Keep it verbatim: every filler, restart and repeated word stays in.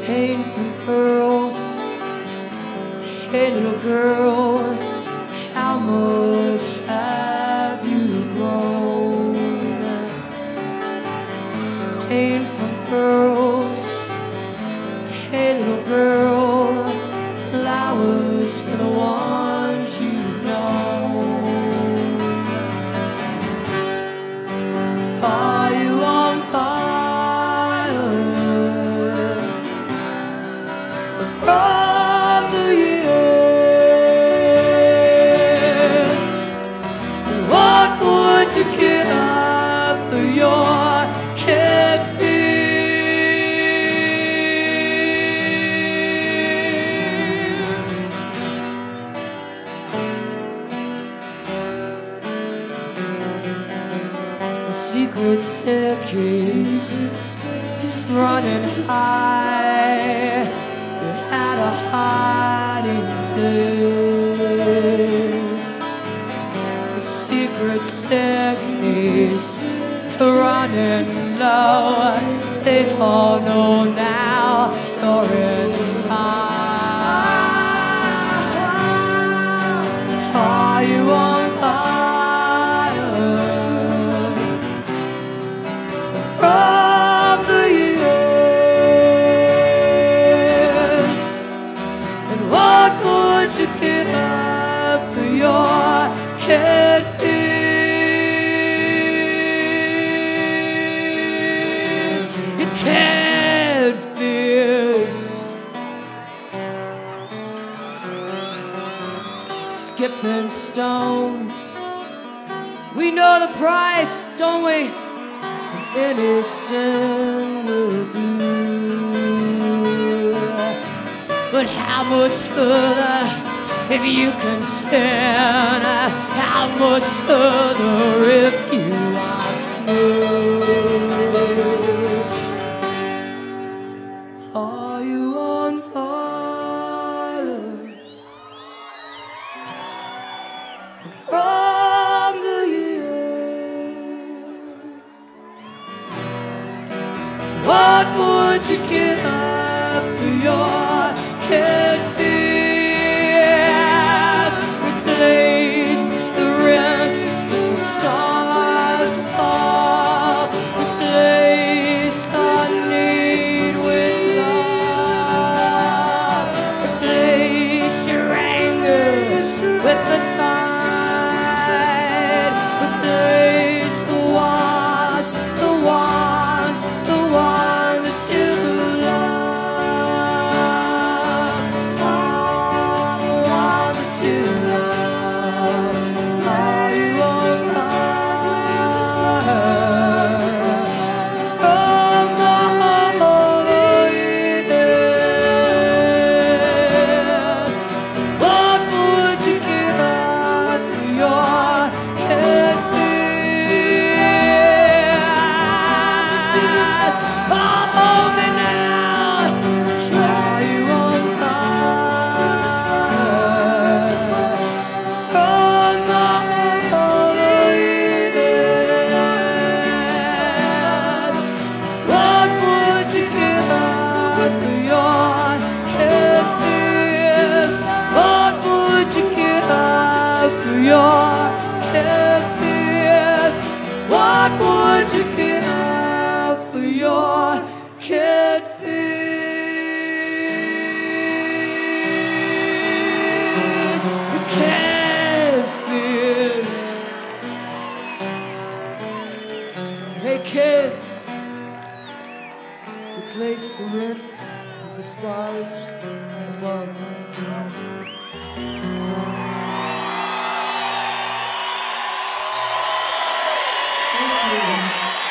paint from pearls. Hey little girl, how much have you grown? Paint from pearls. Hey little girl, flowers for the ones you know. Are you on fire from the years? What would you give for your kid? Secret staircase is running high. You had a hiding place. The secret staircase running slow. They all know now you're inside. Are you on fire from the years? And what would you give up for your catfish? Your catfish. Skipping stones, we know the price, don't we? Any sin will do. But how much further if you can spin? How much further if you are smooth? Are you on fire from the what would you give up for your catfish? Replace the rich with the stars off. Replace the need with love. Replace your angers with the tide. Replace the ones, the ones, the ones that you love. Oh, the ones that you love. Are you on fire? Oh, my holiness. What would you give up for your catfish? Follow me now. Are you on fire? Oh, my holiness. What would you give up for your catfish? What would you give up for your catfish? What would you give up for your catfish? Catfish. Hey kids, replace the rent with the stars above. Thank you.